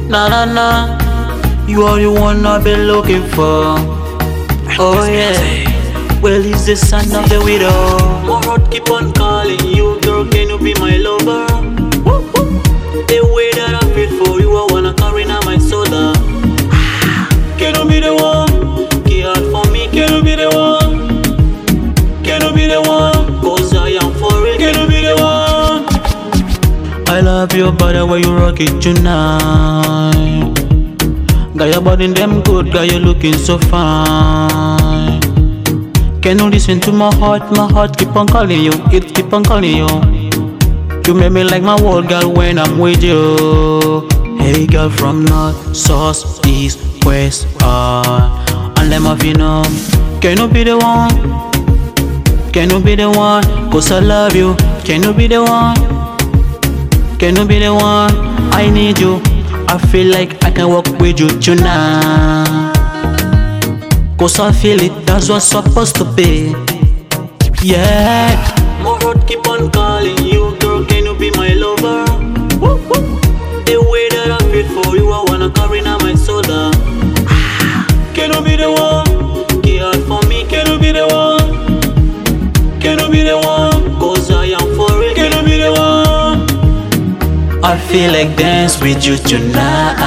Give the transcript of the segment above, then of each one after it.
Na na na, you are the one I've been looking for. Oh yeah, well he's the son of the widow. My heart keep on calling you, girl, can you be my lover? The way that I feel for you, I wanna carry now my soda. Can you be the one? Care for me, can you be the one? Can you be the one? Cause I am for it, can you be the one? I love your body when you rock it tonight. Got your body them good, got you looking so fine. Can you listen to my heart keep on calling you, it keep on calling you. You make me like my world, girl, when I'm with you. Hey girl from north, south, east, west, and them of you know. Can you be the one? Can you be the one? Cause I love you. Can you be the one? Can you be the one? I need you. I feel like I can walk with you tonight. Cause I feel it, that's what's supposed to be. Yeah. My heart keep on calling you, girl, can you be my lover? The way that I feel for you, I wanna carry now my soda. Can you be the one? Care for me, can you be the one? Can you be the one? Cause I am for it, can you be the one? I feel like dance with you tonight.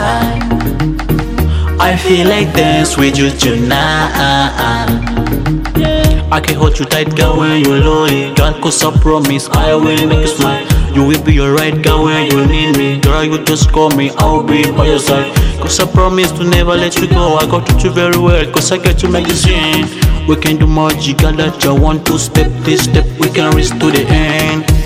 I feel like dance with you tonight. I can hold you tight, girl, when you're lonely. Girl, cause I promise I will make you smile. You will be alright, girl, when you need me. Girl, you just call me, I'll be by your side. Cause I promise to never let you go. I got to you very well, cause I get to make you sing. We can do magic, girl, that you want to step this step, we can reach to the end.